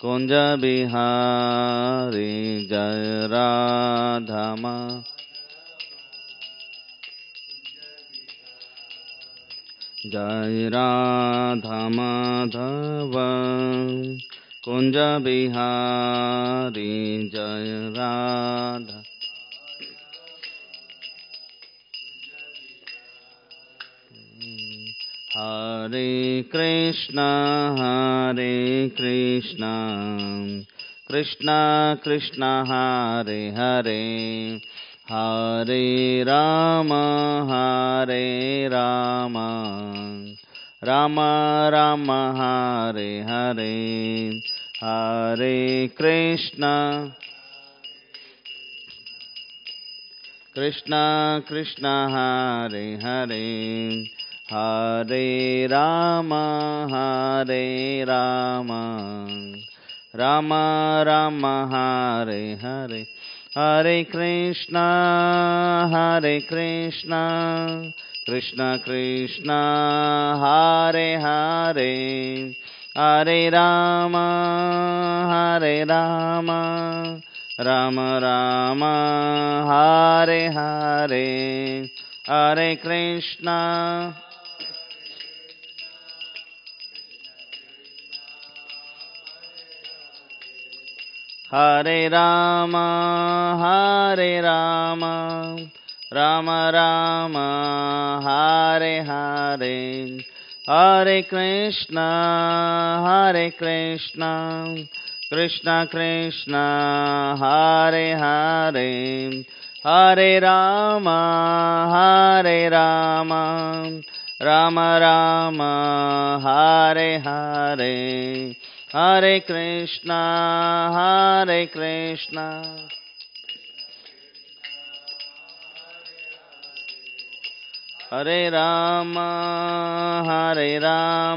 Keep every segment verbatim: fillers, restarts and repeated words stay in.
कुंज बिहारी जय राधा जय राधा माधव कुंज बिहारी जय राधा हरे कृष्णा हरे कृष्णा कृष्णा कृष्णा हरे हरे हरे राम हरे राम राम राम हरे हरे हरे कृष्णा कृष्णा कृष्णा हरे हरे हरे राम हरे राम राम राम हरे हरे हरे कृष्णा हरे कृष्णा कृष्णा कृष्णा हरे हरे हरे राम हरे राम राम राम हरे हरे हरे कृष्णा हरे राम हरे राम राम राम हरे हरे हरे कृष्णा हरे कृष्णा कृष्णा कृष्णा हरे हरे हरे राम हरे राम राम राम हरे हरे हरे कृष्णा हरे कृष्णा हरे राम हरे राम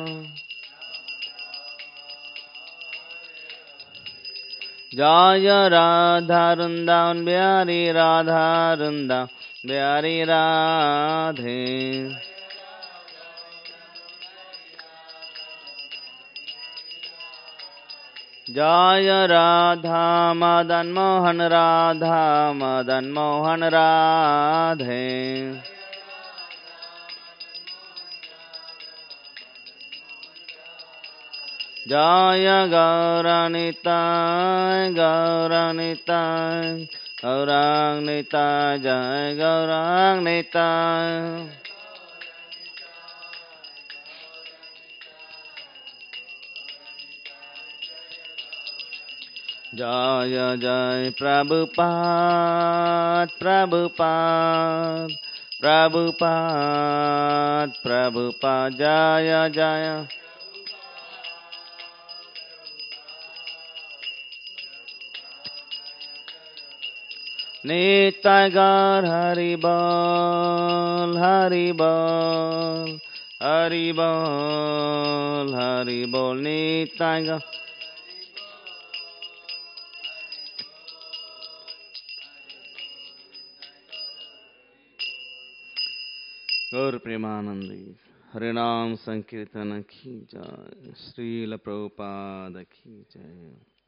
जय राधा वृंदावन बिहारी राधा वृंदावन बिहारी राधे जय राधा मदन मोहन राधा मदन मोहन राधे जय गौरानिताय गौरानिताय गौरांगनिताय जय गौरांगनिताय जय जय प्रभुपाद प्रभुपाद प्रभुपाद प्रभुपाद जय जय नित्य गौर हरि बोल हरि बोल हरि बोल हरि बोल नित्य गौर गौर प्रेमानंदी हरिनाम संकीर्तन की जय श्रील प्रभुपाद की जय।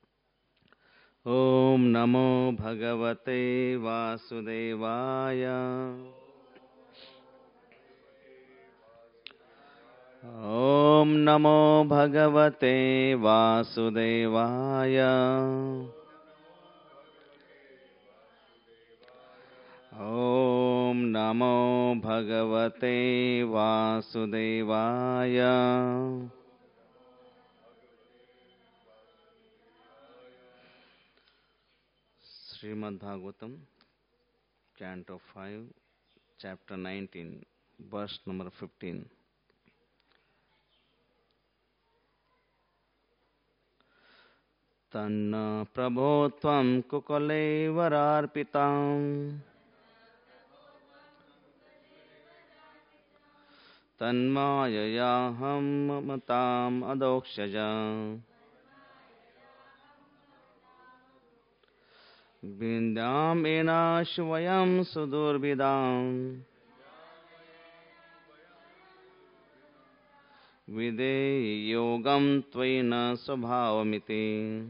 ओम नमो भगवते वासुदेवाय ओम नमो भगवते वासुदेवाय ओम नमो भगवते वासुदेवाय Srimad Bhagavatam, Canto five, Chapter nineteen, Verse number fifteen. Tanna prabho tvam kukale vararpitam Tanmayayaham matam adokshaja Vindhyam ena shvayam sudurvidam Videhi yogam tvayina svabhavamiti.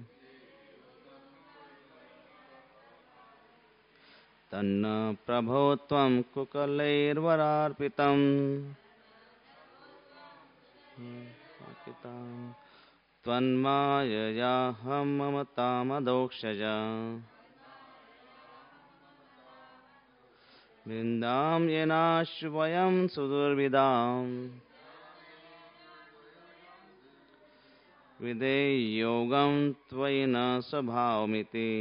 Tanna prabhotvam kukalairvararpitam. Tvanmayayaham mamatam adokshaya. Vindam yenashvayam sudurvidam. Videhi yogam tvayina svabhavamiti.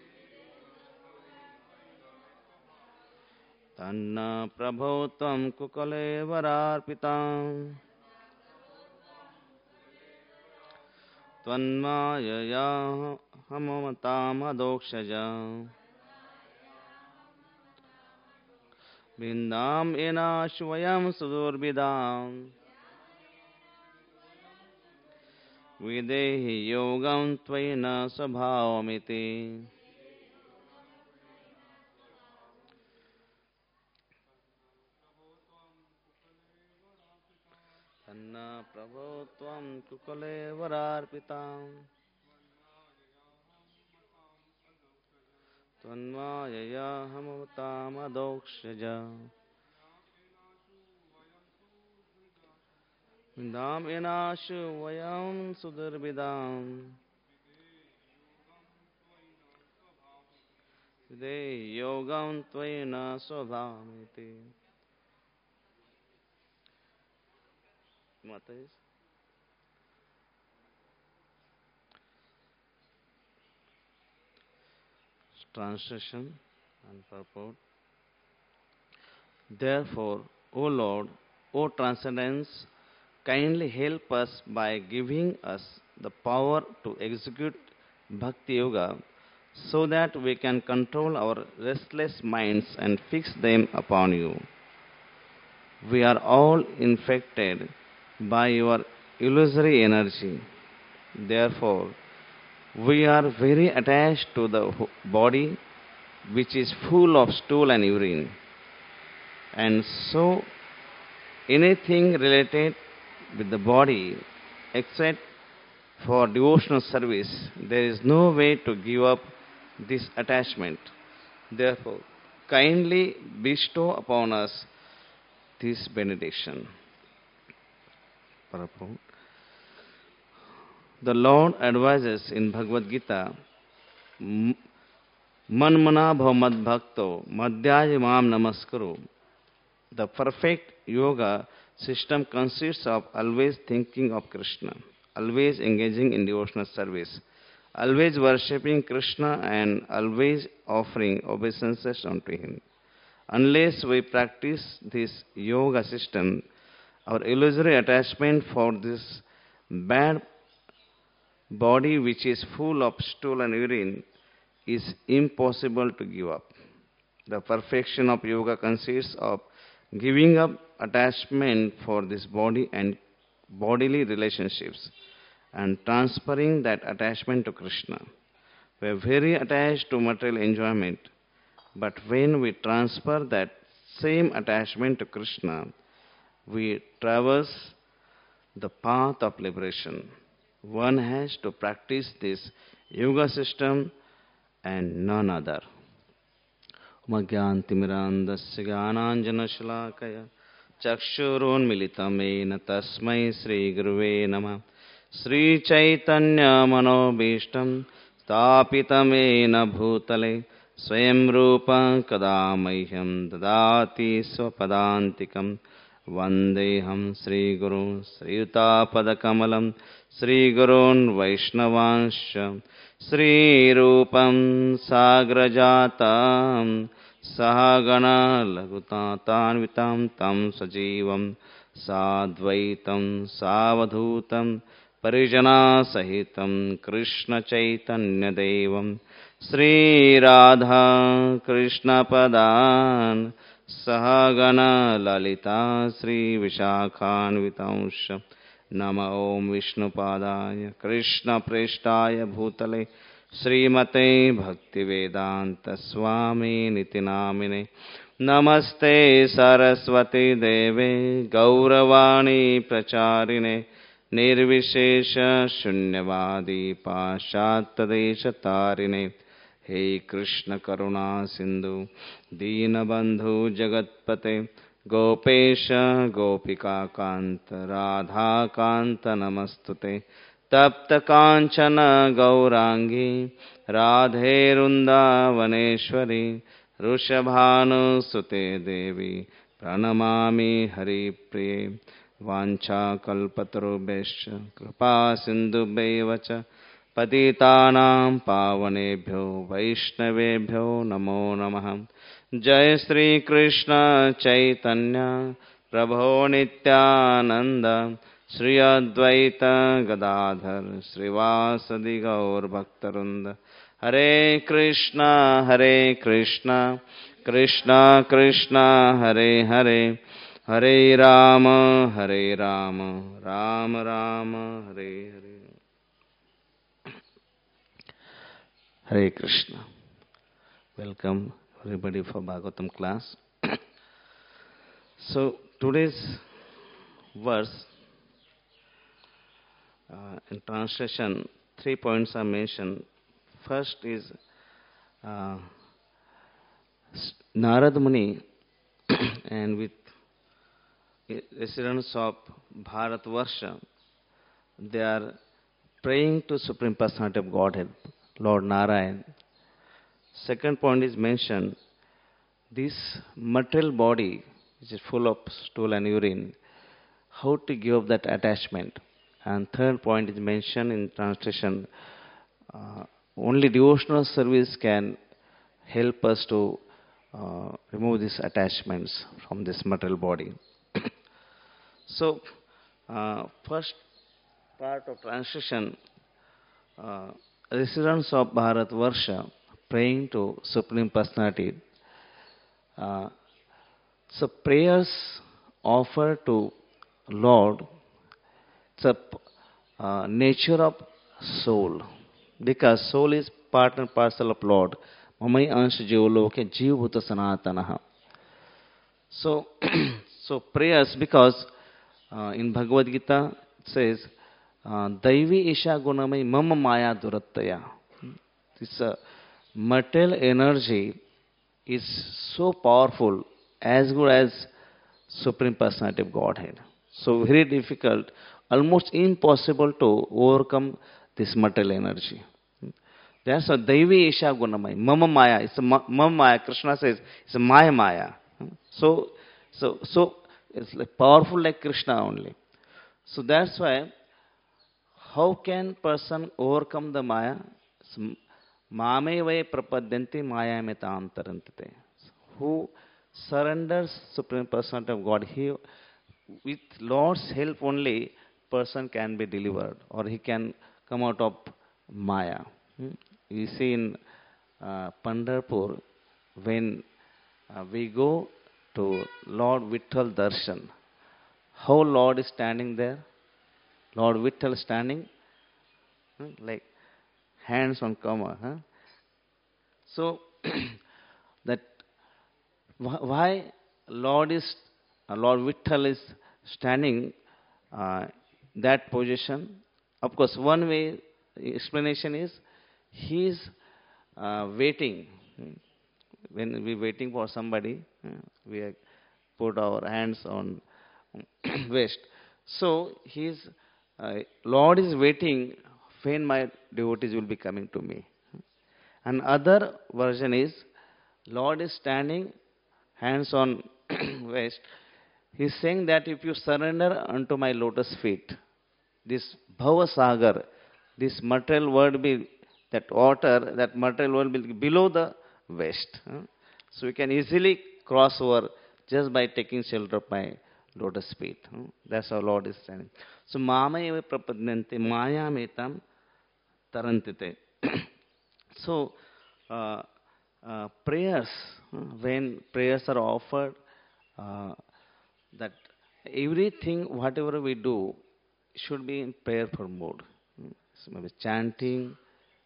Tanna prabhotvam kukalairvararpitam. Tvanmayayaham mamatam adokshaya. Vindam yenashvayam sudurvidam. Videhi yogam tvayina svabhavamiti. Tanna prabhotvam kukalairvararpitam. Tvanmayayaham mamatam adokshaya. Vindam yenashvayam sudurvidam. Videhi yogam tvayina svabhavamiti. Mataji. Translation and purport. Therefore, O Lord, O Transcendence, kindly help us by giving us the power to execute Bhakti Yoga so that we can control our restless minds and fix them upon you. We are all infected by your illusory energy. Therefore, we are very attached to the body which is full of stool and urine. And so, anything related with the body except for devotional service, there is no way to give up this attachment. Therefore, kindly bestow upon us this benediction. Purport. The Lord advises in Bhagavad Gita, Manmana bhav mad bhakto madhyaya mam namaskaro. The perfect yoga system consists of always thinking of Krishna, always engaging in devotional service, always worshipping Krishna and always offering obeisances unto Him. Unless we practice this yoga system, our illusory attachment for this bad body which is full of stool and urine is impossible to give up. The perfection of yoga consists of giving up attachment for this body and bodily relationships and transferring that attachment to Krishna. We are very attached to material enjoyment, but when we transfer that same attachment to Krishna, we traverse the path of liberation. One has to practice this yoga system and none other. Magyāntimirāndasya gānāñjana-śalākaya chakṣuronmilitamena tasmai Sri Guruve Namah. Sri Chaitanya Manobhishtam Sthapitamena Bhutale Swayam Rupa Kadamahyam Dadati Swapadantikam Vandeham Sri Guru Sri Pada-kamalam Sri Gurun Vaishnavansha Sri Rupam Sagrajatam Sahagana Lagutatanvitam Tam Sajivam Sadvaitam Savadhutam Parijana Sahitam Krishna Chaitanya Devam Sri Radha Krishna Padan Sahagana Lalita Sri Vishakhanvitamsha Nama Om Vishnu Padaya Krishna Preshtaya Bhutale Srimate Bhaktivedanta Swami Nitinamine नमस्ते सरस्वती देवे गौरवाणी प्रचारिणे निर्विशेष शून्यवादी पाश्चात्यदेशतारिणे हे कृष्ण करुणा सिंधु दीनबंधु जगत्पते गोपेश गोपिका कांत राधा कांत नमस्तुते तप्त कांचन गौरांगी राधे वृंदावनेश्वरी वृषभानुसुते देवी प्रणमामि हरिप्रिये वाञ्छाकल्पतरुभ्यश्च कृपा सिन्धुभ्यैव च पतितानां पावनेभ्यो वैष्णवेभ्यो नमो नमः। जय श्री कृष्ण चैतन्य प्रभो नित्यानंद श्री अद्वैत गदाधर श्रीवासदि गौर भक्तवृंद। हरे कृष्ण हरे कृष्ण कृष्ण कृष्ण हरे हरे हरे राम हरे Ram Ram Ram Hare Hare. Hare Krishna. Welcome everybody for Bhagavatam class. So today's verse, uh, in translation, three points are mentioned. First is uh, Narad Muni and with residents of Bharatvarsha, they are praying to Supreme Personality of Godhead, Lord Narayan. Second point is mentioned, this material body, which is full of stool and urine, how to give up that attachment. And third point is mentioned in translation, uh, only devotional service can help us to uh, remove these attachments from this material body. So, uh, first part of translation, uh, residents of Bharatvarsha praying to Supreme Personality. Uh, so prayers offered to Lord, it's a uh, nature of soul, because soul is part and parcel of Lord. Mamai ansha jivaloke jiv bhuta sanatanaha. So, so prayers, because uh, in Bhagavad Gita it says, uh, Daivi Isha Gunamai Mama Maya Durattaya. This uh, material energy is so powerful, as good as Supreme Personality of Godhead. So very difficult, almost impossible to overcome this material energy. That's a Daivi Isha Gunamai, Mama Maya. It's a Mama Maya. Krishna says it's a Maya Maya. So, so, so it's like powerful like Krishna only. So that's why, how can person overcome the Maya? Mame vai prapadyanti maya metam tarantite. Who surrenders Supreme Personality of God, he, with Lord's help only, person can be delivered, or he can come out of Maya. Hmm? You see in uh, Pandharpur, when uh, we go to Lord Vitthal Darshan, how Lord is standing there? Lord Vitthal standing, hmm, like hands on comma. Huh? So that why Lord is uh, Lord Vitthal is standing uh, that position? Of course, one way explanation is he is uh, waiting. When we waiting for somebody, uh, we put our hands on waist. So his uh, Lord is waiting when my devotees will be coming to me. And other version is Lord is standing, hands on waist. He is saying that if you surrender unto my lotus feet, this Bhava Sagar, this material world be, that water, that material world will be below the waist. huh? So we can easily cross over just by taking shelter of my lotus feet. huh? That's how Lord is standing. So Mama eva prapadnante maya metam tarantite. So uh, uh, prayers, uh, when prayers are offered, uh, that everything, whatever we do, should be in prayerful mode. Hmm. So maybe chanting,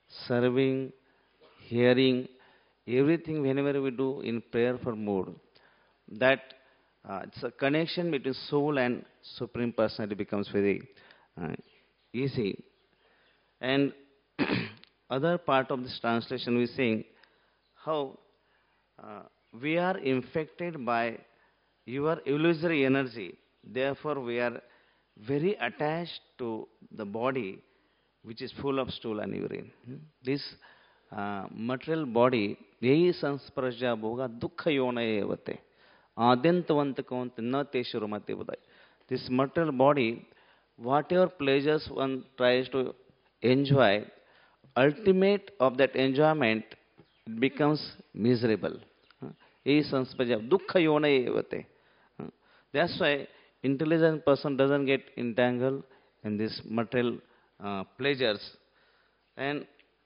serving, hearing, everything whenever we do in prayerful mode. that uh, it's a connection between soul and Supreme Personality becomes very uh, easy. And other part of this translation we saying how uh, we are infected by your illusory energy. Therefore, we are very attached to the body which is full of stool and urine. Hmm? This uh, material body, yehi sansparja bhoga dukkha yona evate. Adyantavantakavanti na te shurumati budai. This material body, whatever pleasures one tries to enjoy, ultimate of that enjoyment it becomes miserable. Yehi sansparja dukkha yona evate. That's why intelligent person doesn't get entangled in this material uh, pleasures. And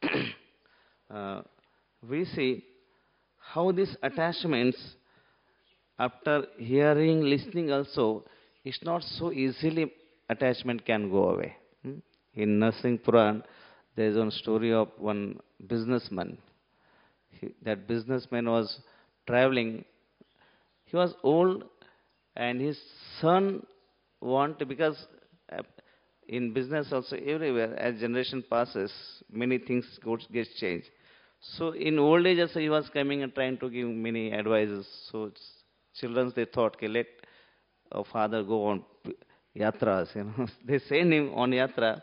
uh, we see how these attachments, after hearing, listening also, it's not so easily attachment can go away. Hmm? In Narsingh Puran, there is one story of one businessman. He, that businessman was traveling. He was old, and his son want, because uh, in business also everywhere, as generation passes, many things get changed. So in old age also he was coming and trying to give many advices. So children, they thought, okay, let our father go on yatras. You know, they send him on yatra.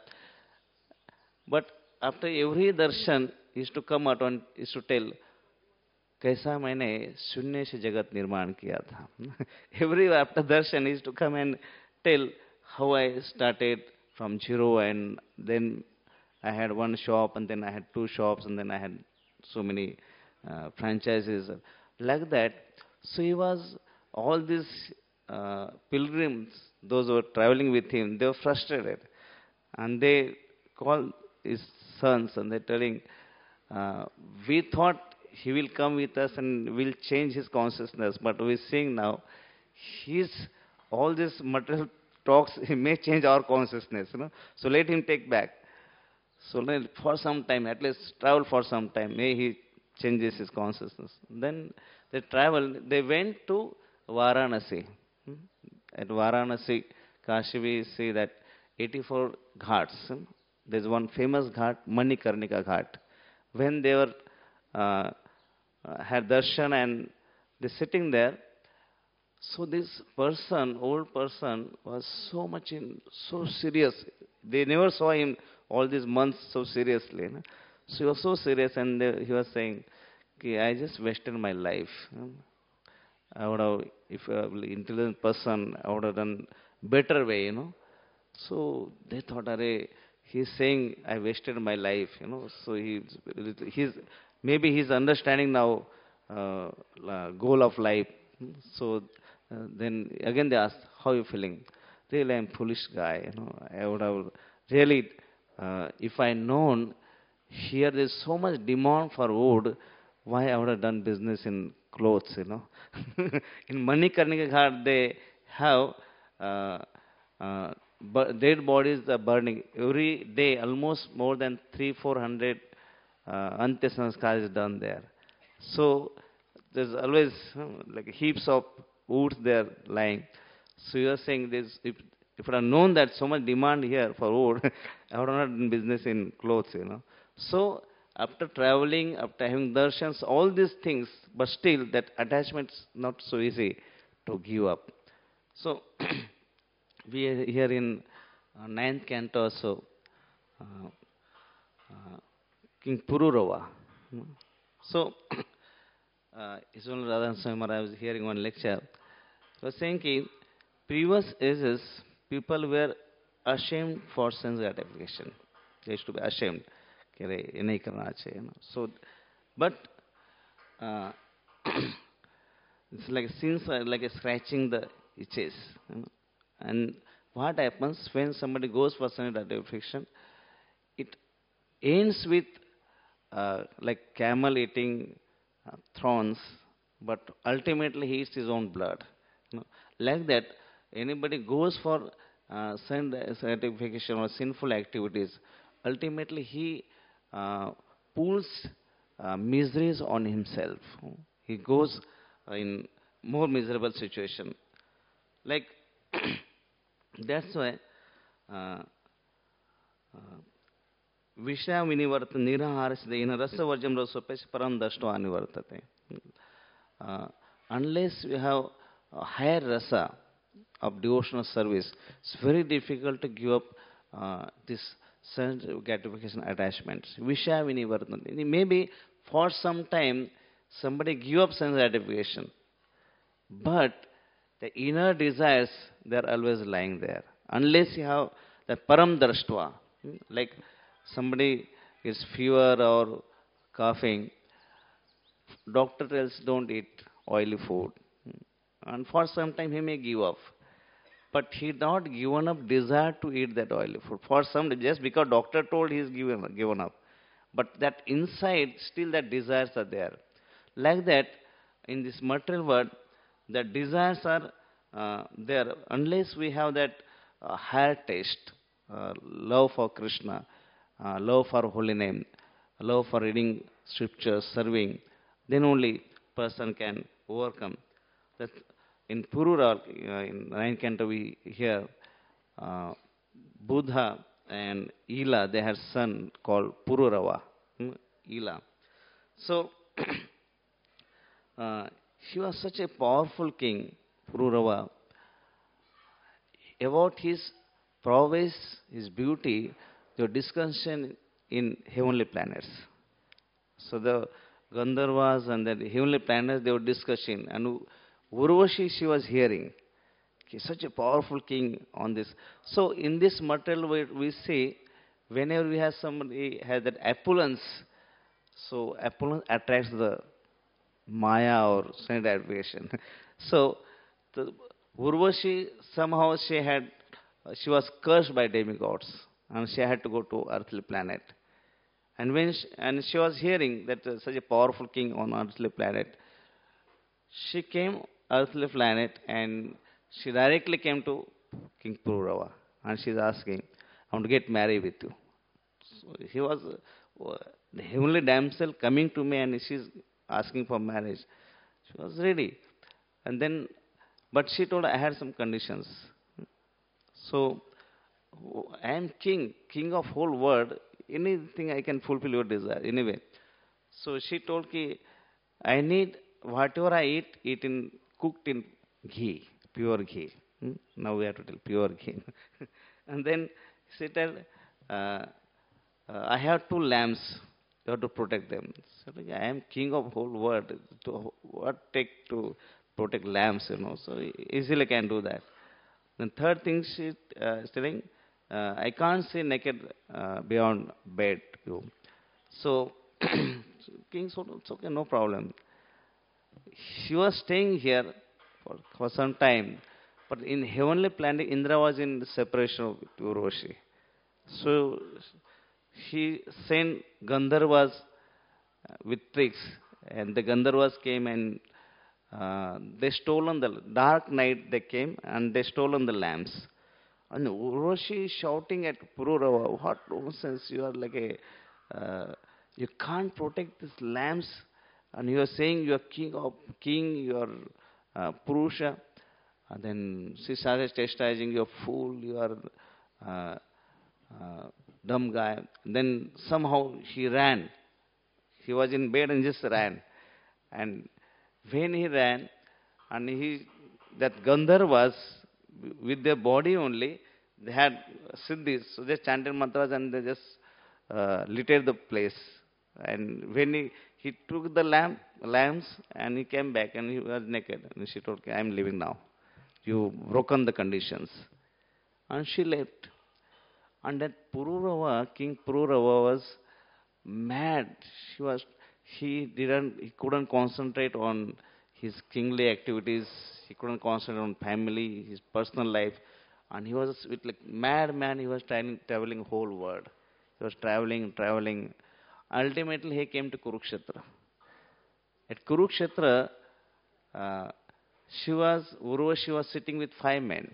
But after every darshan, he used to come out and used to tell, कैसा मैंने शून्य से जगत निर्माण किया था. Every after darshan, he used to come and tell how I started from zero, and then I had one shop, and then I had two shops, and then I had so many uh, franchises. Like that. So he was, all these uh, pilgrims, those who were traveling with him, they were frustrated. And they called his sons and they're telling, uh, we thought he will come with us and will change his consciousness, but we're seeing now, his, all this material talks, he may change our consciousness, you know. So let him take back. So let, for some time, at least travel for some time, may he changes his consciousness. Then they traveled, they went to Varanasi. Hmm? At Varanasi, Kashi, we see that eighty-four ghats. Hmm? There's one famous ghat, Manikarnika Ghat. When they were uh, uh, had darshan and they sitting there, so this person, old person, was so much in, so serious. They never saw him all these months so seriously. No? So he was so serious, and they, he was saying, okay, I just wasted my life. I would have, if an intelligent person, I would have done better way, you know. So they thought, Are, he's saying I wasted my life, you know. So he, he's maybe he's understanding now uh, goal of life. So uh, then again they asked, how are you feeling? Really, I'm foolish guy, you know. I would have really, uh, if I known here there's so much demand for wood, why I would have done business in clothes, you know. In Manikarnika Ghat, they have uh, uh, bu- dead bodies are burning. Every day, almost more than three, four hundred uh, Antya Sanskar is done there. So there's always uh, like heaps of woods there lying. So you are saying this, if, if I had known that so much demand here for wood, I would not done business in clothes, you know. So after traveling, after having darshans, all these things, but still that attachment's not so easy to give up. So we are here in uh, ninth canto also, uh, uh, King Pururava. Hmm. So uh, it's only Radhan Swami Maharaj, I was hearing one lecture. He was saying that previous ages, people were ashamed for sense gratification. They used to be ashamed. कि अरे ये नहीं करना चाहिए ना. So, but uh, it's like sins are like a scratching the itches. You know? And what happens when somebody goes for sense gratification? It ends with uh, like camel eating uh, thorns, but ultimately he eats his own blood. You know? Like that, anybody goes for uh, sense gratification or sinful activities, ultimately he uh, pulls uh, miseries on himself. He goes uh, in more miserable situation. Like, that's why uh, uh, Vishya vinivarta niraharisida in rasa varjam rasopes param dashto anivartate. Uh, unless we have a higher rasa of devotional service, it's very difficult to give up uh, this sense gratification attachments. Vishya vinivarta. Maybe for some time somebody give up sense gratification, but the inner desires, they are always lying there. Unless you have that param drashtva, hmm, like somebody is fever or coughing, doctor tells don't eat oily food. Hmm. And for some time he may give up. But he not given up desire to eat that oily food. For some, just because doctor told he is given, given up. But that inside, still that desires are there. Like that, in this material world, the desires are uh, there. Unless we have that uh, higher taste, uh, love for Krishna, uh, love for holy name, love for reading scriptures, serving, then only person can overcome. That in Purura, uh, in ninth canto, we hear uh, Buddha and Ila, they had son called Pururava. Hmm, Ila. So, uh, he was such a powerful king, Pururava. About his prowess, his beauty, the discussion in heavenly planets. So the Gandharvas and the heavenly planets, they were discussing. And Urvashi, she was hearing. He's such a powerful king on this. So in this material world, we see, whenever we have somebody has that opulence, so opulence attracts the Maya or sense admiration. So the Urvashi, somehow she had, she was cursed by demigods, and she had to go to earthly planet. And when she, and she was hearing that uh, such a powerful king on earthly planet, she came earthly planet and she directly came to King Pururava and she's asking, I want to get married with you. So he was uh, the heavenly damsel coming to me and she's asking for marriage. She was ready. And then, but she told, I had some conditions. So, I am king, king of whole world. Anything I can fulfill your desire, anyway. So she told ki, I need whatever I eat, eat in, cooked in ghee, pure ghee. Hmm? Now we have to tell pure ghee. And then she told, uh, uh, I have two lambs, you have to protect them. So like, I am king of whole world. To, what take to protect lambs, you know? So easily can do that. Then third thing she uh, is telling, uh, I can't see naked uh, beyond bed. You. So king said, it's okay, no problem. She was staying here for, for some time, but in heavenly planet, Indra was in separation of Urvashi. So he sent Gandharvas uh, with tricks, and the Gandharvas came and uh, they stolen the dark night. They came and they stolen the lamps. And Urvashi shouting at Pururava, what nonsense, you are like a, uh, you can't protect these lambs. And you are saying you are king of king, you are uh, Purusha. And then she started chastising, you are fool, you are uh, uh, dumb guy. And then somehow he ran. He was in bed and just ran. And when he ran, and he, that Gandharvas, with their body only, they had siddhis, so they chanted mantras and they just uh, littered the place. And when he, he took the lamp, lamps and he came back and he was naked. And she told, I am leaving now. You've broken the conditions. And she left. And that Pururava, King Pururava was mad. She was, he didn't, he couldn't concentrate on his kingly activities. He couldn't concentrate on family, his personal life. And he was with like mad man, he was traveling, traveling whole world. He was traveling, traveling. Ultimately, he came to Kurukshetra. At Kurukshetra, uh, she was, Urvashi was sitting with five men.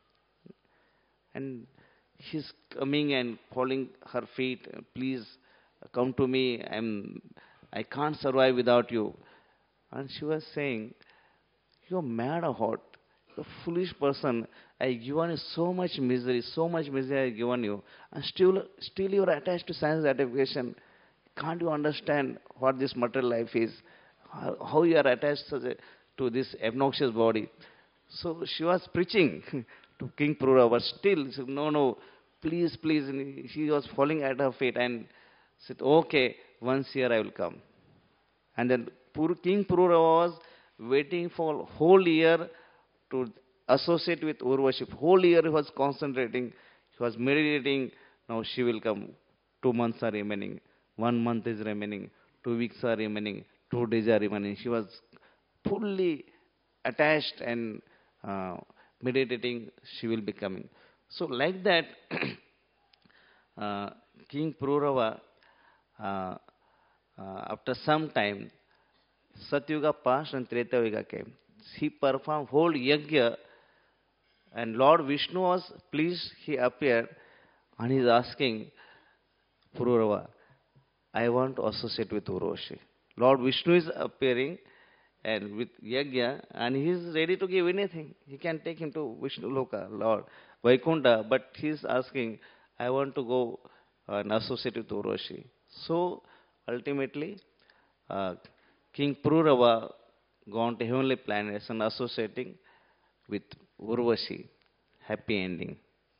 And he's coming and falling her feet, please come to me, I'm, I can't survive without you. And she was saying, you're mad or what? You're a foolish person. I given you so much misery, so much misery I given you, and still, still you're attached to sense gratification. Can't you understand what this material life is? How, how you are attached to, the, to this obnoxious body? So she was preaching to King Purura, but still, she said, no, no, please, please. And she was falling at her feet and said, okay, once here I will come. And then Pur- King Purura was waiting for whole year to associate with Urvashi. Whole year he was concentrating, he was meditating. Now she will come. Two months are remaining. One month is remaining. Two weeks are remaining. Two days are remaining. She was fully attached and uh, meditating. She will be coming. So like that, uh, King Pururava, uh, uh, after some time, Satyuga passed and Treta Yuga came. He performed whole yajna, and Lord Vishnu was pleased. He appeared and he is asking Pururava, I want to associate with Urvashi. Lord Vishnu is appearing and with yajna, and he is ready to give anything. He can take him to Vishnu Loka, Lord Vaikuntha, but he is asking, I want to go and associate with Urvashi. So ultimately, uh, King Pururava gone to heavenly planets and associating with Urvashi. Happy ending.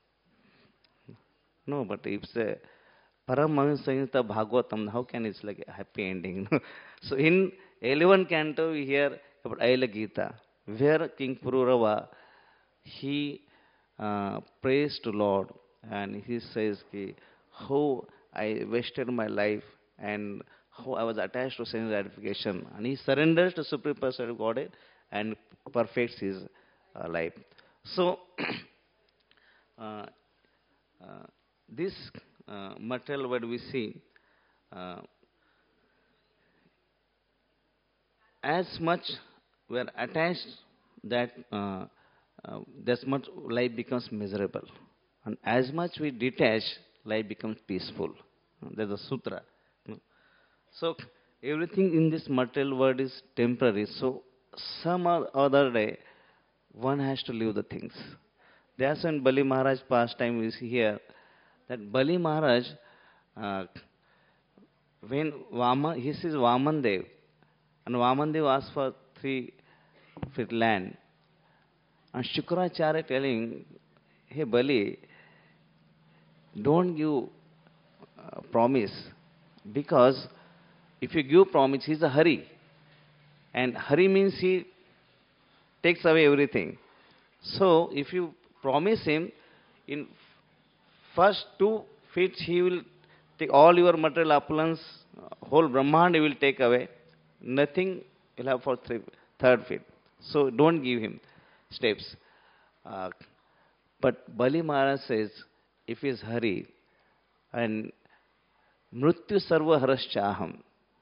No, but if it's a Paramahansa Samhita Bhagavatam, how can it's like a happy ending? So in eleventh canto we hear about Aila Gita, where King Pururava, he uh, prays to Lord and he says ki, how I wasted my life and how I was attached to sense gratification. And he surrenders to Supreme Personality of Godhead and perfects his uh, life. So, uh, uh, this uh, material what we see, uh, as much we are attached that uh, uh, that much life becomes miserable. And as much we detach, life becomes peaceful. There's a sutra. So everything in this material world is temporary. So some or other day, one has to leave the things. That's when Bali Maharaj past time is here. That Bali Maharaj, uh, when Vama, he sees Vaman Dev, and Vaman Dev asked for three feet land. And Shukracharya telling, hey Bali, don't give uh, promise, because if you give promise, he's a hurry. And hurry means he takes away everything. So if you promise him, in first two feet he will take all your material opulence, whole Brahmand he will take away. Nothing will have for three, third feet. So don't give him steps. Uh, but Bali Maharaj says, if he is hurry, and Mrityu sarva haraschaham,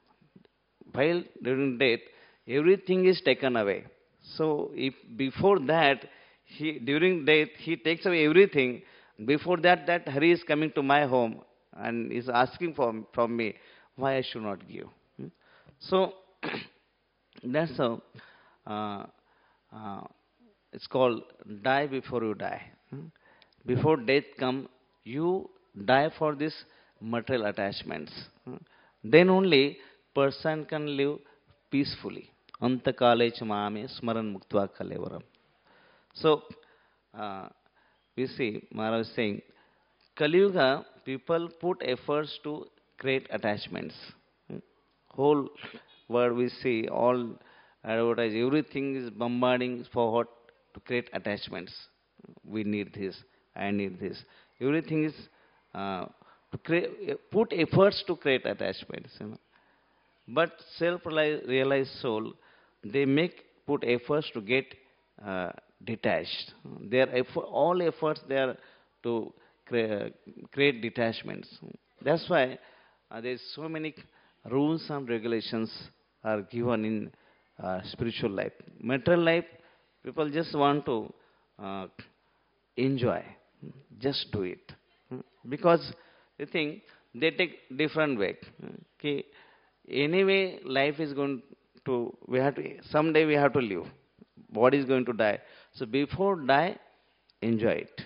while during death, everything is taken away. So if before that, he, during death, he takes away everything, before that, that Hari is coming to my home and is asking for, from me, why I should not give. Hmm? So, that's how uh, uh, it's called die before you die. Hmm? Before death come, you die for this material attachments. Hmm? Then only person can live peacefully. Antakale chamame smaran muktva kalevaram. So, uh, we see Maharaj saying, Kali Yuga, people put efforts to create attachments. Hmm? Whole world we see, all advertise, everything is bombarding for what? To create attachments. We need this, I need this. Everything is uh, to create, put efforts to create attachments. You know. But self-realized soul, they make put efforts to get uh, detached. Their effort, all efforts they are to cre- create detachments. That's why uh, there is so many rules and regulations are given in uh, spiritual life. Material life, people just want to uh, enjoy, just do it, because they think they take different way. Okay, anyway, life is going to we have to someday we have to live. body is going to die. So before die, enjoy it.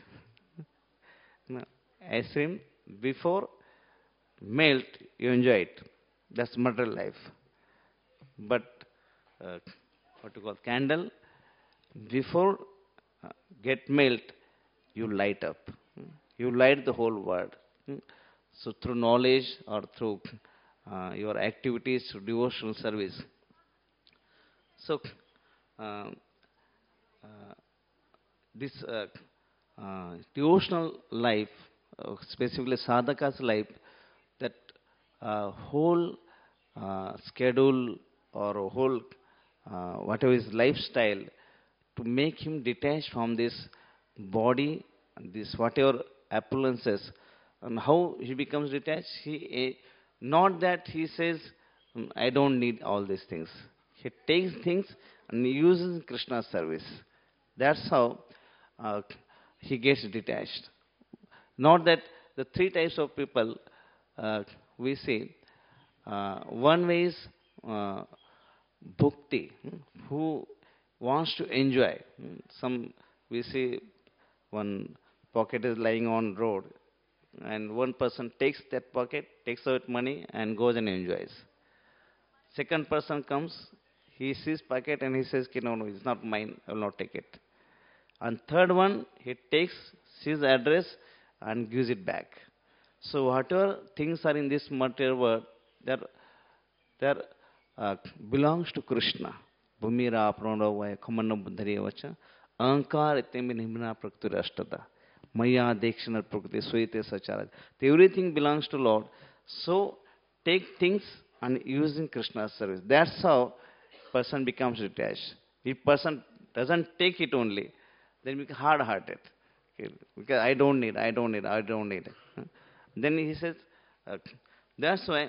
No, ice cream, before melt, you enjoy it. That's material life. But uh, what you call candle, before uh, get melt, you light up. Hmm. You light the whole world. Hmm. So through knowledge or through uh, your activities, through devotional service. So uh, uh, this uh, uh, devotional life, uh, specifically sadhaka's life, that uh, whole uh, schedule or a whole uh, whatever his lifestyle, to make him detached from this body, this whatever appearances, and how he becomes detached. He eh, not that he says, "Mm, I don't need all these things." He takes things and uses Krishna's service. That's how uh, he gets detached. Not that the three types of people uh, we see. Uh, one way is uh, bhukti, hmm, who wants to enjoy. Hmm. Some we see one pocket is lying on road, and one person takes that pocket, takes out money, and goes and enjoys. Second person comes, he sees pocket and he says, "Ki, no, no, it's not mine. I will not take it." And third one, he takes his address and gives it back. So whatever things are in this material world, they're, they're uh, belongs to Krishna. Bhumira pranavaya khamanna buddhariya vacha ankar itemi nimna prakriti ashtada maya dekshana prakriti suite sachara. Everything belongs to Lord. So take things and using Krishna's service. That's how person becomes detached. If person doesn't take it only, then become hard-hearted. Okay, because I don't need, I don't need, I don't need. Huh? Then he says, uh, that's why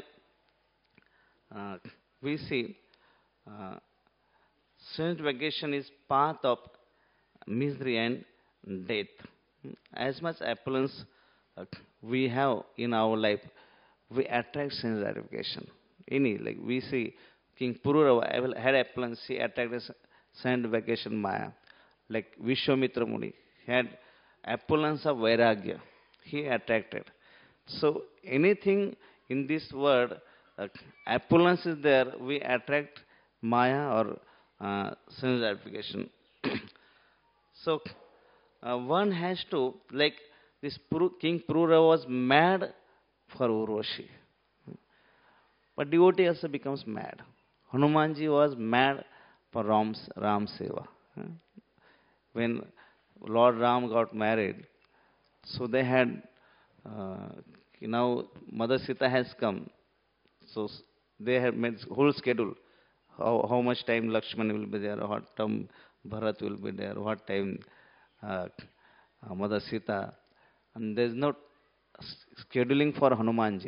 uh, we see uh, since vacation is path of misery and death. As much affluence uh, we have in our life, we attract sense gratification. Any, like we see King Pururava had affluence, he attracted sense vacation Maya. Like Vishwamitra Muni had opulence of Vairagya, he attracted. So anything in this world, uh, opulence is there, we attract Maya or uh, sense gratification. So uh, one has to, like this Puru, King Pururava was mad for Urvashi. But devotee also becomes mad. Hanumanji was mad for Ram's, Ram Seva. When Lord Ram got married, so they had, uh, now Mother Sita has come, so s- they have made whole schedule, how, how much time Lakshman will be there, what time Bharat will be there, what time uh, uh, Mother Sita, and there is no s- scheduling for Hanumanji.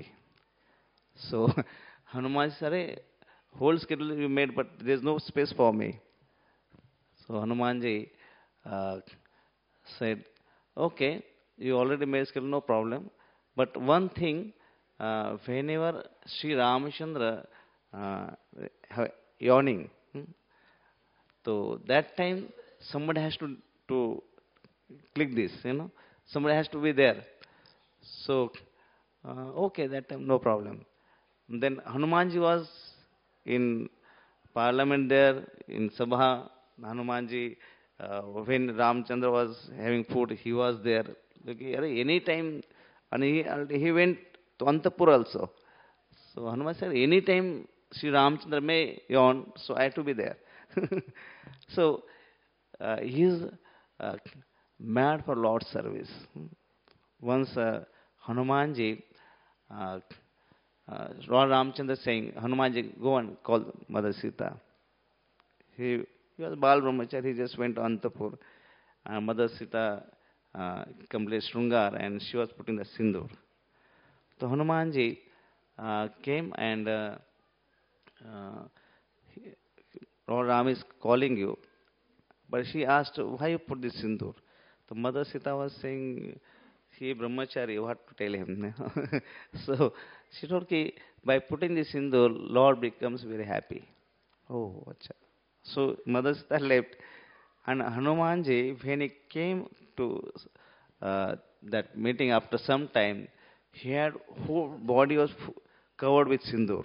So Hanuman said, whole schedule you made, but there is no space for me. So Hanumanji uh, said, okay, you already made schedule, no problem. But one thing, uh, whenever Sri Ramachandra uh, ha- yawning, hmm, so that time somebody has to, to click this, you know, somebody has to be there. So, uh, okay, that time no problem. Then Hanumanji was in parliament there, in Sabha. Hanumanji, uh, when Ramchandra was having food, he was there. Okay, any time, and he, and he went to Antapur also. So Hanuman said, any time Sri Ramchandra may yawn, so I have to be there. So uh, he is uh, mad for Lord's service. Once uh, Hanumanji, uh, uh, Lord Ramchandra saying, Hanumanji, go and call Mother Sita. He, he was Bal Brahmachari, he just went to Antapur. Uh, Mother Sita uh, completed Shrungar and she was putting the sindur. So Hanumanji uh, came and uh, uh, he- Lord Ram is calling you. But she asked, why you put this sindur? The Mother Sita was saying, he brahmachari, what to tell him? So she told, ki, by putting this sindur, Lord becomes very happy. Oh, acha. So Mother Sita left. And Hanumanji, when he came to uh, that meeting after some time, he had whole body was f- covered with sindoor.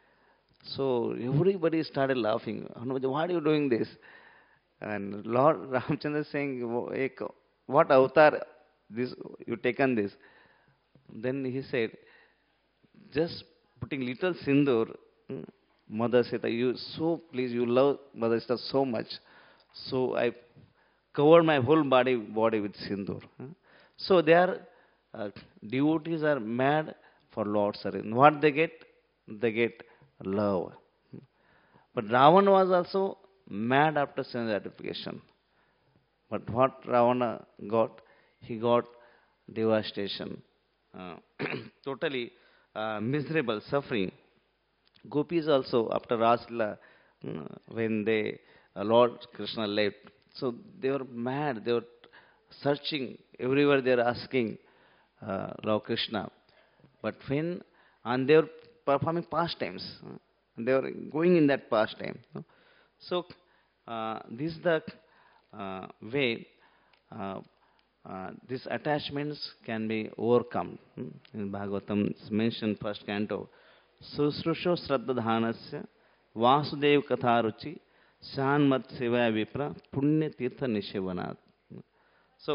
So everybody started laughing. Hanumanji, why are you doing this? And Lord Ramchandra saying, "Wo- ek- what avatar this you taken this? Then he said, just putting little sindoor, mm, Mother Sita, you so please, you love Mother Sita so much. So I covered my whole body body with sindoor. huh. So they are uh, devotees are mad for Lord service. What they get? They get love. But Ravan was also mad after sense gratification. But what Ravana got? He got devastation, uh, totally uh, miserable, suffering. Gopis also, after Rasla, when they, uh, Lord Krishna left, so they were mad, they were searching, everywhere they were asking uh, Lord Krishna. But when, and they were performing pastimes, uh, they were going in that pastime. uh. So, uh, this is the uh, way uh, uh, these attachments can be overcome. hmm. In Bhagavatam, it's mentioned first canto. Susrusho Sraddhadhanasya Vasudev Katharuchi Sanmat Sevaya Vipra Punya Tirtha Nishevanat. So,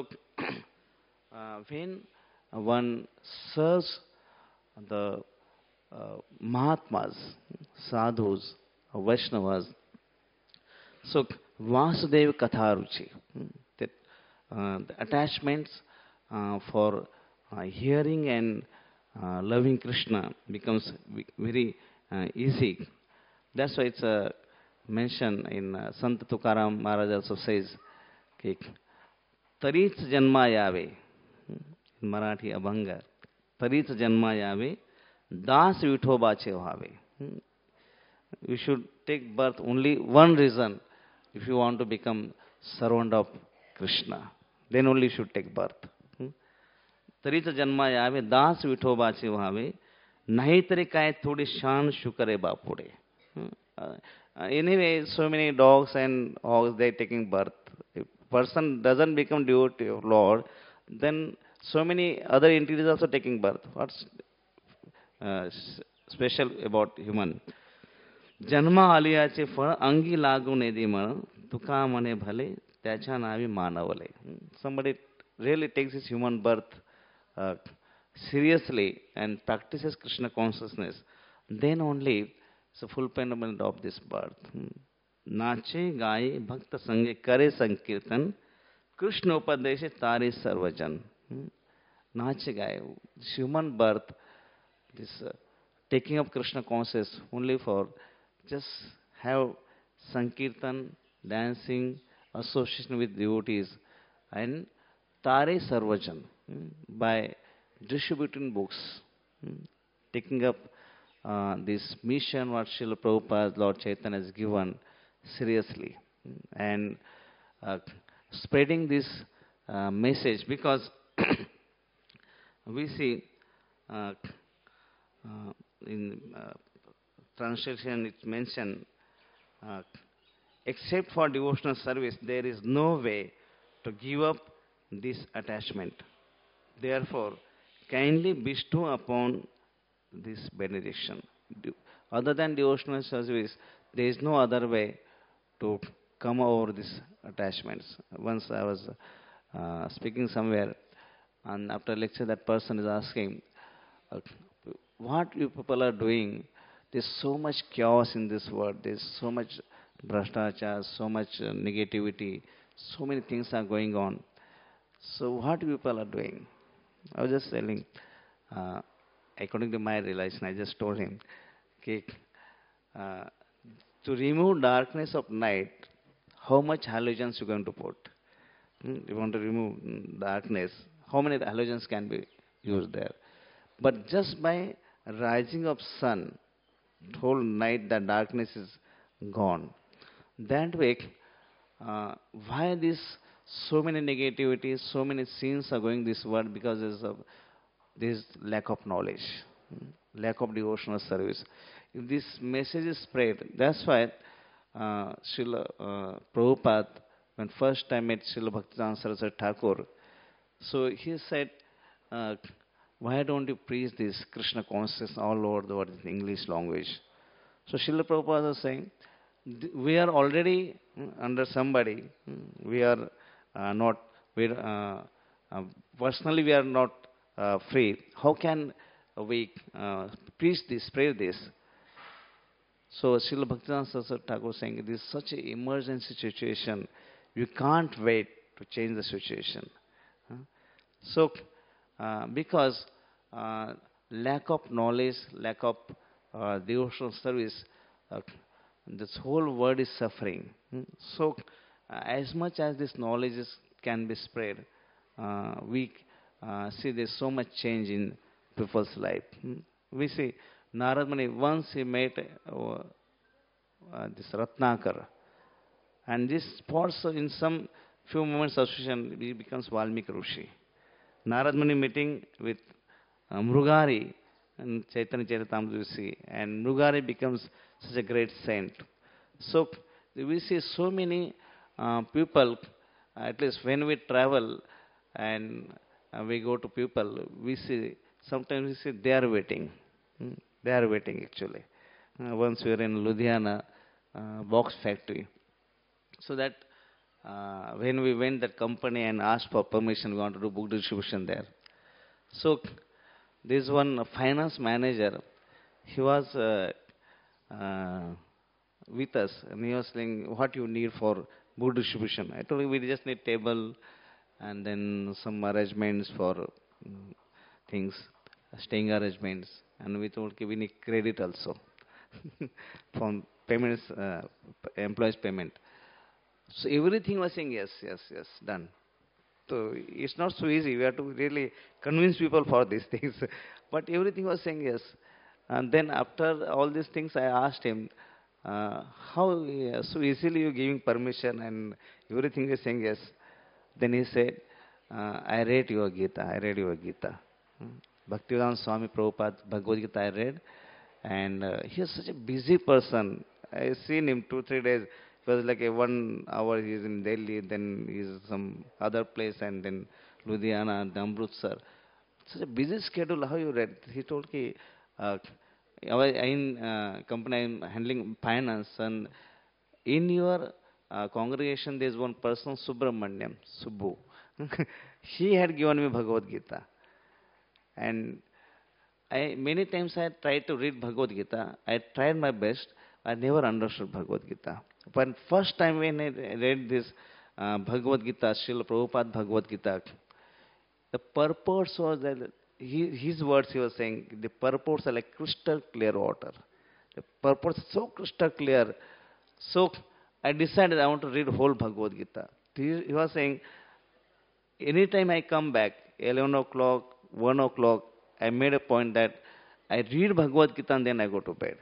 uh, when one serves the uh, Mahatmas, Sadhus, or Vaishnavas, so Vasudeva Katharuchi, hmm, that uh, the attachments uh, for uh, hearing and uh, loving Krishna becomes ve- very uh, easy. That's why it's uh, mentioned in uh, Sant Tukaram Maharaj also says, कि तरीच जन्मा यावे, in Marathi Abhanga, तरीच जन्मा यावे, दास विठोबाचे व्हावे. Hmm. You should take birth only one reason if you want to become servant of Krishna. Then only you should take birth. Hmm. तरीच जन्मा यावे दास विठोबाचे व्हावे नाहीतरी काय थोडी शान शुकरे बापुडे. Hmm. Uh, uh, anyway, so many dogs and hogs they taking birth. If person doesn't become devotee of Lord, then so many other entities also taking birth. What's uh, s- special about human? जन्मा आलियाचे फळ अंगी लागू नये दे म्हण तुका म्हणे भले त्याच्या नावी मानवले. Somebody really takes his human birth uh, seriously and practices Krishna consciousness, then only it's a fulfillment of this birth. Hmm. नाचे गाये भक्त संगे करे संकीर्तन कृष्ण उपदेश तारे सर्वजन. Hmm. नाचे गाये, human birth, this uh, taking up Krishna consciousness only for just have sankirtan, dancing, association with devotees, and tare sarvajan, hmm, by distributing books, hmm, taking up uh, this mission what Srila Prabhupada, Lord Chaitanya has given seriously, hmm, and uh, spreading this uh, message, because we see uh, uh, in uh, translation it's mentioned, uh, except for devotional service, there is no way to give up this attachment. Therefore, kindly bestow upon this benediction. Do- Other than devotional service, there is no other way to come over these attachments. Once I was uh, speaking somewhere, and after lecture, that person is asking, uh, what you people are doing? There's so much chaos in this world. There's so much brashtachar, so much uh, negativity, so many things are going on. So what people are doing? I was just telling, uh, according to my realization, I just told him, okay, uh, to remove darkness of night, how much halogens you going to put? Hmm, You want to remove mm, darkness, how many halogens can be used there? But just by rising of sun, whole night the darkness is gone. That way, uh, why this so many negativities, so many sins are going this world? Because there's a, this lack of knowledge, hmm, lack of devotional service. If this message is spread, that's why uh, Srila uh, Prabhupada when first I met Srila Bhaktivedanta Saraswati Thakur, so he said, uh, why don't you preach this Krishna consciousness all over the world in English language? So Srila Prabhupada was saying, th- we are already mm, under somebody, mm, we are uh, not, we are, uh, uh, personally we are not uh, free. How can we uh, preach this, spread this? So Srila Bhaktivedanta Saraswati Thakur was saying, this is such an emergency situation, you can't wait to change the situation. Huh? So, uh, because uh, lack of knowledge, lack of uh, devotional service, uh, this whole world is suffering. Hmm. So, uh, as much as this knowledge is, can be spread, uh, we uh, see there's so much change in people's life. Hmm. We see Narad Muni, once he met uh, uh, this Ratnakar, and this also in some few moments association, he becomes Valmiki Rishi. Narad Muni meeting with uh, Mrugari and Chaitanya Charitamrita you see, and Mrugari becomes such a great saint. So we see so many uh, people, at least when we travel and uh, we go to people, we see, sometimes we see they are waiting. Hmm. They are waiting actually. Uh, once we were in Ludhiana uh, box factory. So that uh, when we went that company and asked for permission, we want to do book distribution there. So this one finance manager, he was uh, uh, with us, and he was saying, what you need for book distribution? I told him, we just need table and then some arrangements for mm, things, staying arrangements, and we told, okay, we need credit also from payments, uh, employees payment. So everything was saying yes, yes, yes, done. So it's not so easy. We have to really convince people for these things. But everything was saying yes. And then after all these things, I asked him, uh, how uh, so easily you giving permission and everything is saying yes. Then he said, uh, I read your Gita. I read your Gita. Hmm. Bhaktivedanta Swami Prabhupada Bhagavad Gita I read. And uh, he is such a busy person. I seen him two, three days. It was like a one hour he is in Delhi, then he is some other place, and then Ludhiana, then Amritsar. Such a busy schedule. How you read? He told me, uh, I was in uh, company I'm handling finance, and in your uh, congregation there is one person, Subramanyam, Subbu. He had given me Bhagavad Gita. And I, many times I tried to read Bhagavad Gita. I tried my best. I never understood Bhagavad Gita. But first time when I read this uh, Bhagavad Gita, Srila Prabhupada Bhagavad Gita, the purpose was that he, his words he was saying, the purpose are like crystal clear water. The purpose is so crystal clear. So I decided I want to read whole Bhagavad Gita. He, he was saying, anytime I come back, eleven o'clock, one o'clock, I made a point that I read Bhagavad Gita and then I go to bed.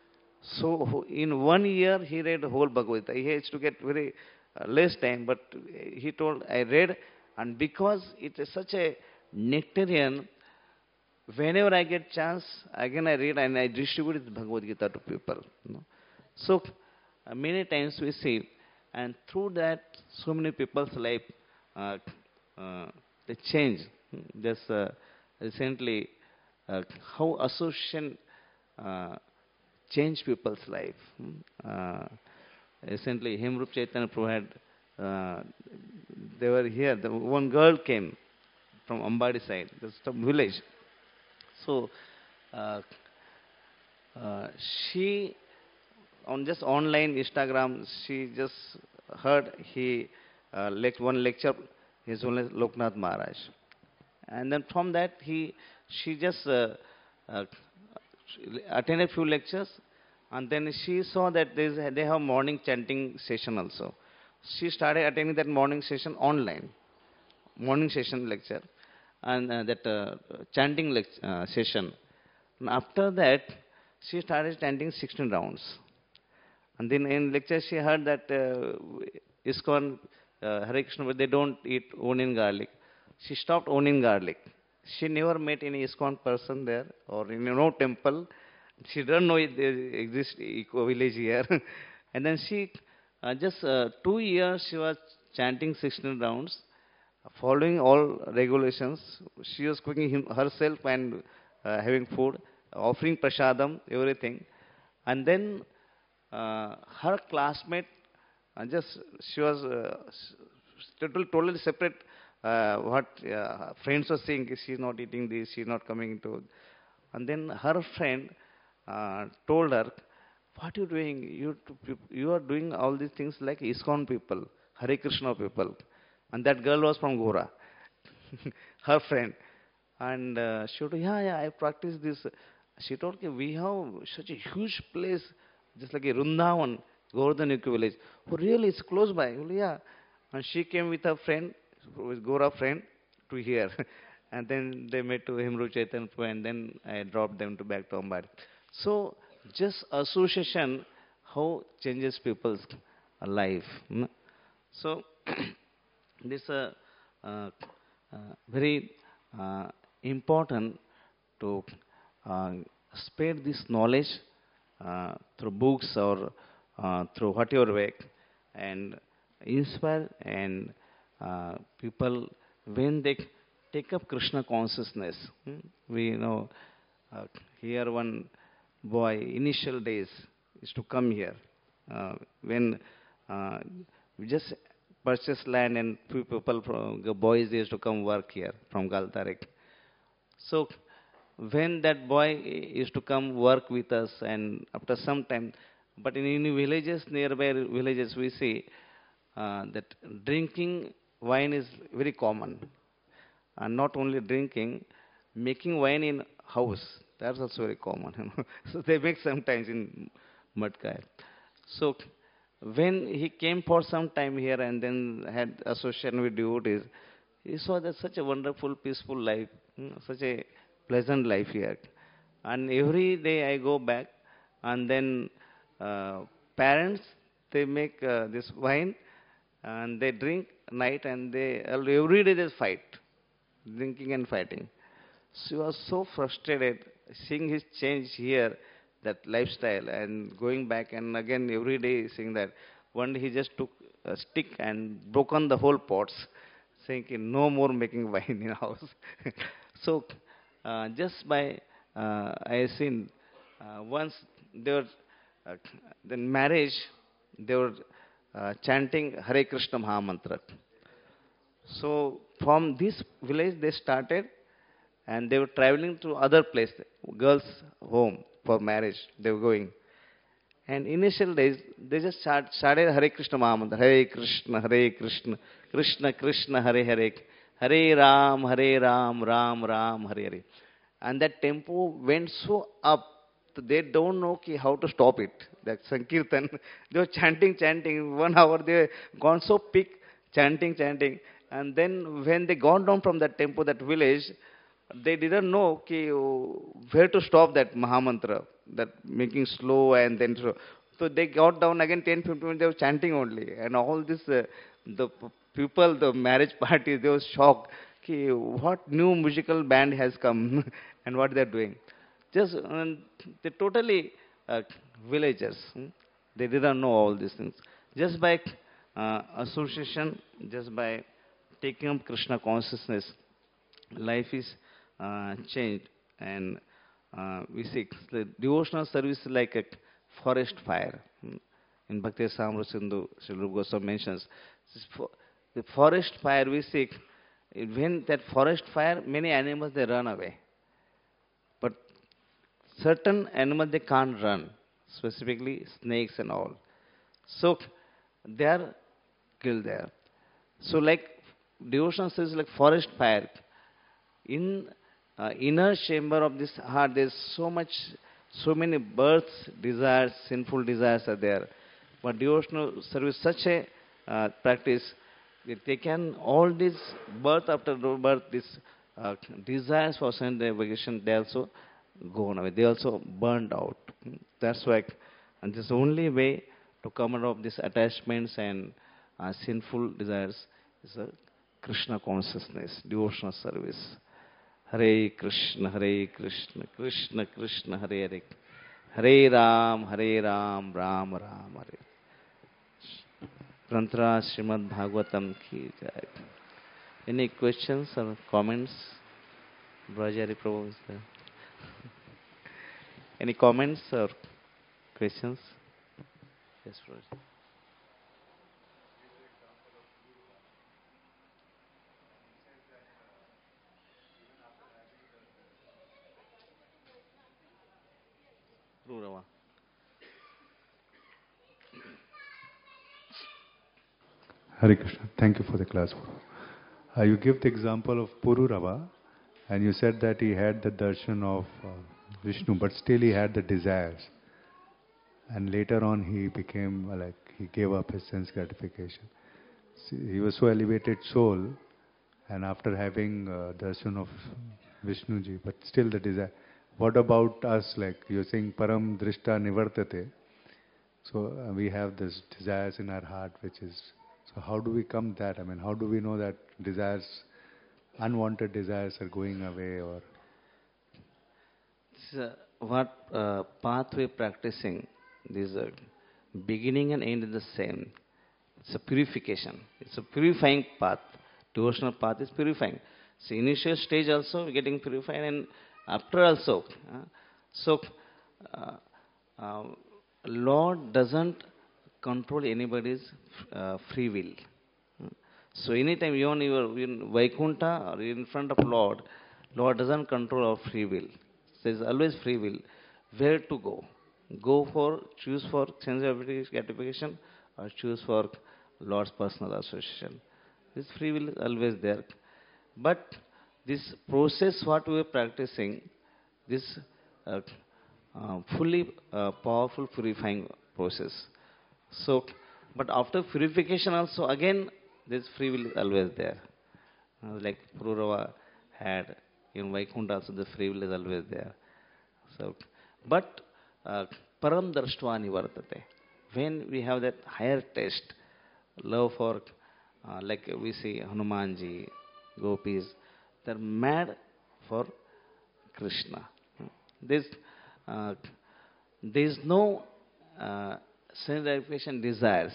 So in one year he read the whole Bhagavad Gita. He has to get very uh, less time, but he told I read, and because it is such a nectarian, whenever I get chance, again I read and I distribute the Bhagavad Gita to people. You know. So uh, many times we see, and through that so many people's life uh, uh, they change. Just uh, recently, uh, how association uh, change people's life. Uh, recently, Hemrup Chaitanya Prabhu had, uh, they were here. The one girl came from Ambadi side, the village. So, uh, uh, she, on just online Instagram, she just heard he, uh, lect one lecture, his own Loknath Maharaj. And then from that, he, she just uh, uh, attended a few lectures, and then she saw that there is, they have morning chanting session also. She started attending that morning session online, morning session lecture, and uh, that uh, chanting lect- uh, session. And after that, she started chanting sixteen rounds. And then in lecture, she heard that uh, ISKCON, uh, Hare Krishna, but they don't eat onion garlic. She stopped onion garlic. She never met any ISKCON person there or in no temple. She doesn't know it, there exists eco village here. And then she, uh, just uh, two years she was chanting sixteen rounds, following all regulations. She was cooking him, herself and uh, having food, offering prasadam, everything. And then uh, her classmate, uh, just she was uh, s- totally, totally separate. Uh, what uh, friends were saying, she's not eating this, she's not coming into. And then her friend uh, told her, "What you doing? You to peop- you are doing all these things like ISKCON people, Hare Krishna people." And that girl was from Gora, her friend. And uh, she told, "Yeah, yeah, I practice this." She told, "Okay, we have such a huge place, just like a Rundavan, Govardhan village. Oh, really? It's close by." Well, yeah. And she came with her friend, with Gora friend, to here. And then they met to Himru Chaitanpur, and then I dropped them to back to Ambari. So, just association, how changes people's life. mm. So, this uh, uh, uh, very uh, important to uh, spread this knowledge uh, through books or uh, through whatever way, and inspire and uh, people when they take up Krishna consciousness. hmm, We know uh, here one boy initial days is to come here uh, when uh, we just purchase land and few people from the boys they used to come work here from Galtarik. So when that boy used to come work with us, and after some time, but in any villages, nearby villages, we see uh, that drinking wine is very common. And not only drinking, making wine in house, that's also very common. You know. So they make sometimes in Matkar. So when he came for some time here and then had association with devotees, he saw that such a wonderful, peaceful life, mm, such a pleasant life here. And every day I go back, and then uh, parents they make uh, this wine, and they drink night, and they every day they fight, drinking and fighting. She was so frustrated seeing his change here, that lifestyle, and going back and again every day seeing that. One day he just took a stick and broken the whole pots, saying, "Ki, no more making wine in house." So, uh, just by uh, I seen uh, once they were uh, then marriage, they were uh, chanting Hare Krishna Mahamantra. So from this village they started, and they were traveling to other place, girls' home for marriage. They were going. And initial days, they just start, started Hare Krishna Mahamantra. Hare Krishna, Hare Krishna, Krishna Krishna, Hare Hare, Hare Ram, Hare Ram, Ram Ram, Hare Hare. And that tempo went so up, they don't know ki how to stop it. That Sankirtan, they were chanting, chanting. One hour they gone so peak, chanting, chanting. And then when they gone down from that tempo, that village, they didn't know ki, oh, where to stop that Mahamantra, that making slow and then slow. So they got down again ten, fifteen minutes, they were chanting only. And all this, uh, the p- people, the marriage party, they were shocked. Ki, what new musical band has come and what they're doing. Just, um, they totally uh, villagers. hmm, They didn't know all these things. Just by uh, association, just by taking up Krishna consciousness, life is uh, changed, and uh, we see the devotional service is like a forest fire. Hmm. In Bhakti Samra Sindhu, Sri Rupa Goswami mentions this fo- the forest fire we see. When that forest fire, many animals they run away, but certain animals they can't run, specifically snakes and all. So they are killed there. So like devotional service is like forest fire. In uh, inner chamber of this heart, there's so much, so many births, desires, sinful desires are there. But devotional service, such a uh, practice, that they can all these birth after birth, these uh, desires for sanctification, they also gone away. They also burned out. That's why, and this is the only way to come out of these attachments and uh, sinful desires is a Krishna consciousness, devotional service. Hare Krishna, Hare Krishna, Krishna Krishna, Hare Hare, Hare Ram, Hare Ram, Ram Ram, Hare. Granthra Srimad Bhagavatam ki jai. Any questions or comments? Brajari Prabhu is there. Any comments or questions? Yes, Brother. Pururava. Hare Krishna. Thank you for the class. Uh, you give the example of Pururava, and you said that he had the darshan of uh, Vishnu, but still he had the desires. And later on he became uh, like, he gave up his sense gratification. See, he was so elevated soul, and after having uh, darshan of Vishnuji, but still the desire. What about us? Like you're saying, Param Drishta Nivartate. So uh, we have this desires in our heart, which is, so how do we come that? I mean, how do we know that desires, unwanted desires are going away or? So what uh, path we are practicing, this uh, beginning and end is the same. It's a purification. It's a purifying path. Devotional path is purifying. So initial stage also getting purified and after also. Uh, so uh, uh, Lord doesn't control anybody's uh, free will. Uh, So anytime you are in Vaikuntha or in front of Lord, Lord doesn't control our free will. There is always free will. Where to go? Go for, choose for sense gratification or choose for Lord's personal association. This free will is always there. But this process what we are practicing, this uh, uh, fully uh, powerful purifying process. So, but after purification also again this free will is always there. Uh, like Pururava had in Vaikuntha also the free will is always there. So, but uh, param darshtva nivartate. When we have that higher taste, love for, uh, like we see Hanumanji, gopis, they're mad for Krishna. There's, uh, there's no uh, sense gratification desires.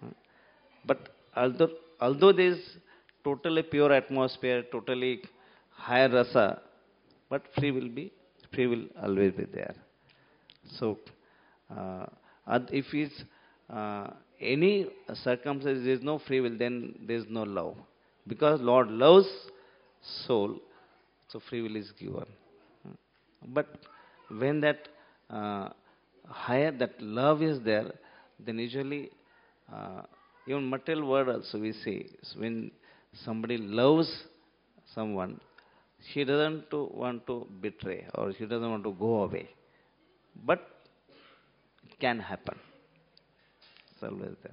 But although, although there is totally pure atmosphere, totally higher rasa, but free will be, free will always be there. So, uh, if it's uh, any circumstance, there is no free will, then there is no love. Because Lord loves soul, so free will is given. But when that uh, higher, that love is there, then usually, uh, even material world also we see, when somebody loves someone, he doesn't to want to betray or he doesn't want to go away. But it can happen. It's always there.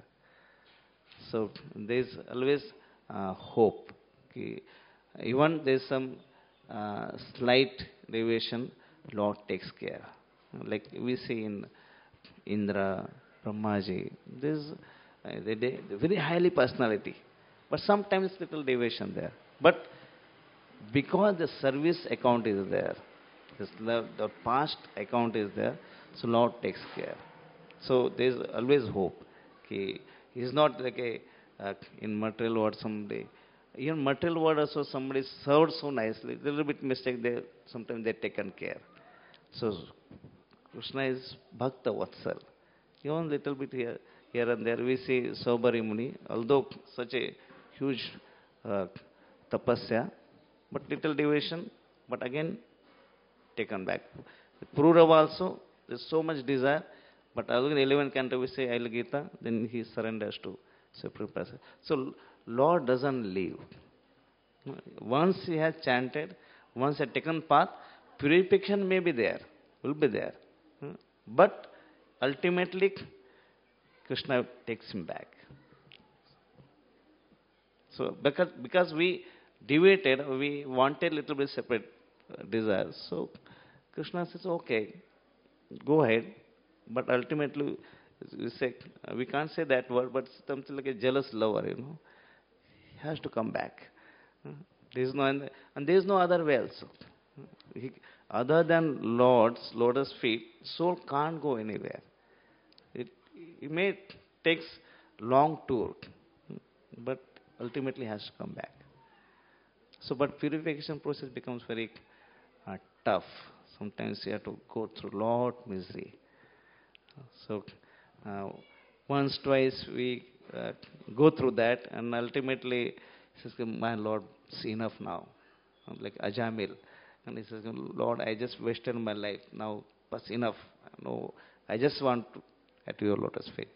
So there is always uh, hope. Okay. Even there is some uh, slight deviation, Lord takes care. Like we see in Indra, Brahmaji, this uh, they, they, very highly personality, but sometimes little deviation there. But because the service account is there, this love, the past account is there, so Lord takes care. So there is always hope. He is not like a uh, in material world somebody. Even material world also somebody served so nicely. Little bit mistake there. Sometimes they taken care. So Krishna is Bhakta Vatsal. Even little bit here, here and there we see Saubhari Muni, although such a huge uh, tapasya, but little deviation, but again taken back. Pururava also, there's so much desire, but again eleven canto we say Aila Gita, then he surrenders to separate person. So Lord doesn't leave. Once he has chanted, once he has taken path, purification may be there, will be there. But ultimately, Krishna takes him back. So because, because we deviated, we wanted little bit separate uh, desires. So Krishna says, okay, go ahead. But ultimately, we say, we can't say that word, but something like a jealous lover, you know. He has to come back. There is no, and there is no other way also. He, other than Lord's, lotus feet, soul can't go anywhere. It, it may takes long tour, but ultimately has to come back. So, but purification process becomes very uh, tough. Sometimes you have to go through lot misery. So, uh, once, twice we uh, go through that, and ultimately, he says, "My Lord, it's enough now." I'm like Ajamil, and he says, "Lord, I just wasted my life. Now, that's enough. No, I just want to at your lotus feet."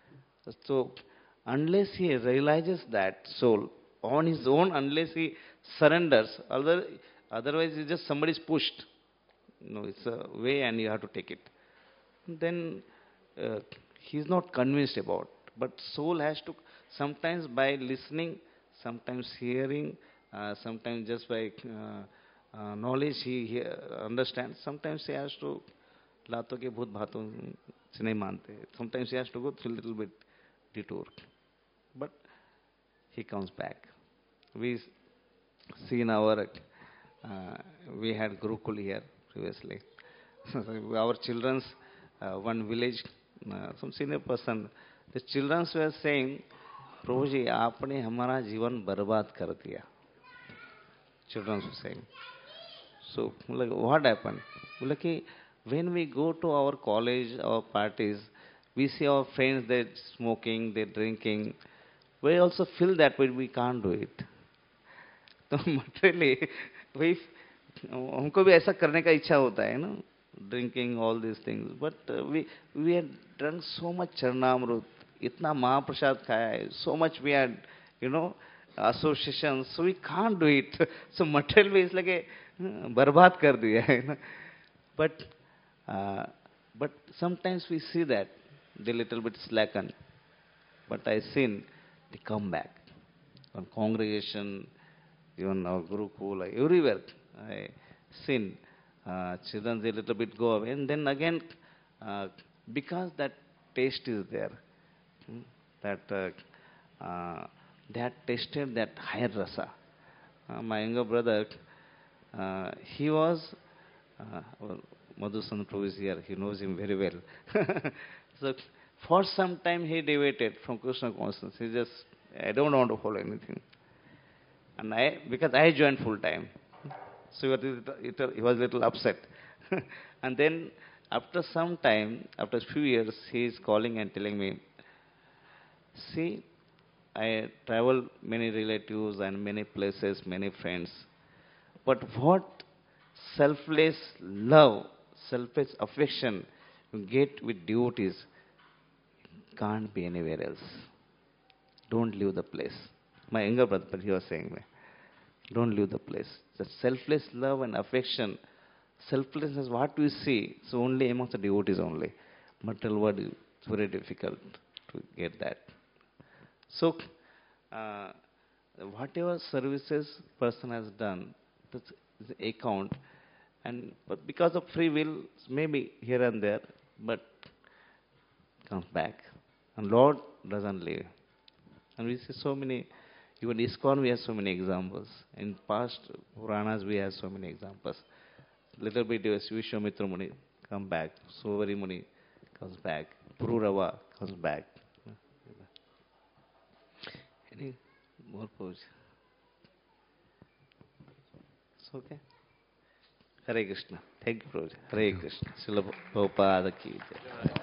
So, unless he realizes that soul on his own, unless he surrenders, other, otherwise, it's just somebody's pushed. No, it's a way, and you have to take it. Then uh, he's not convinced about. But soul has to, sometimes by listening, sometimes hearing, uh, sometimes just by uh, uh, knowledge he, he understands. Sometimes he has to, लातों के भूत भातों से नहीं मानते. Sometimes he has to go through a little bit detour. But he comes back. We see in our, uh, we had Gurukul here previously. Our children's, uh, one village, uh, some senior person, the children were saying, "प्रभु जी आपने हमारा जीवन बर्बाद कर दिया." Children were saying. So, like, what happened? Like, when we go to our college, our parties, we see our friends, they're smoking, they're drinking. We also feel that way, we can't do it. तो materially, we, हमको भी ऐसा करने का इच्छा होता है ना, drinking all these things. But uh, we we had drunk so much Charnamrut, इतना महाप्रसाद खाया है, so much we had, you know, associations, so we can't do it. So materially, it's like a बर्बाद कर दिया है ना. But uh, but sometimes we see that they little bit slacken. But I seen they come back. On congregation, even our Gurukul, everywhere I seen uh, children they little bit go away, and then again uh, because that taste is there, hmm, that uh, uh, they had tasted that higher rasa. Uh, my younger brother, uh, he was uh, well, Madhusan Prabhu is here, he knows him very well. So for some time he deviated from Krishna consciousness. He just, I don't want to follow anything. And I, because I joined full time. So he was a little, he was a little upset. And then after some time, after a few years, he is calling and telling me, "See, I travel many relatives and many places, many friends. But what selfless love, selfless affection you get with devotees can't be anywhere else. Don't leave the place." My younger brother, but he was saying me, don't leave the place. The selfless love and affection, selflessness, what we see, so only amongst the devotees only. Material world, it's very difficult to get that. So, uh, whatever services person has done, that's the account, and but because of free will, maybe here and there, but comes back. And Lord doesn't leave. And we see so many, even ISKCON we have so many examples. In past Puranas we have so many examples. Little bit of Vishwamitra Muni come back. Sovari Muni comes back. Pururava comes back. Any more pose? It's okay. Hare Krishna. Thank you, Prabhuji. Hare Krishna. Srila Prabhupada ki jai.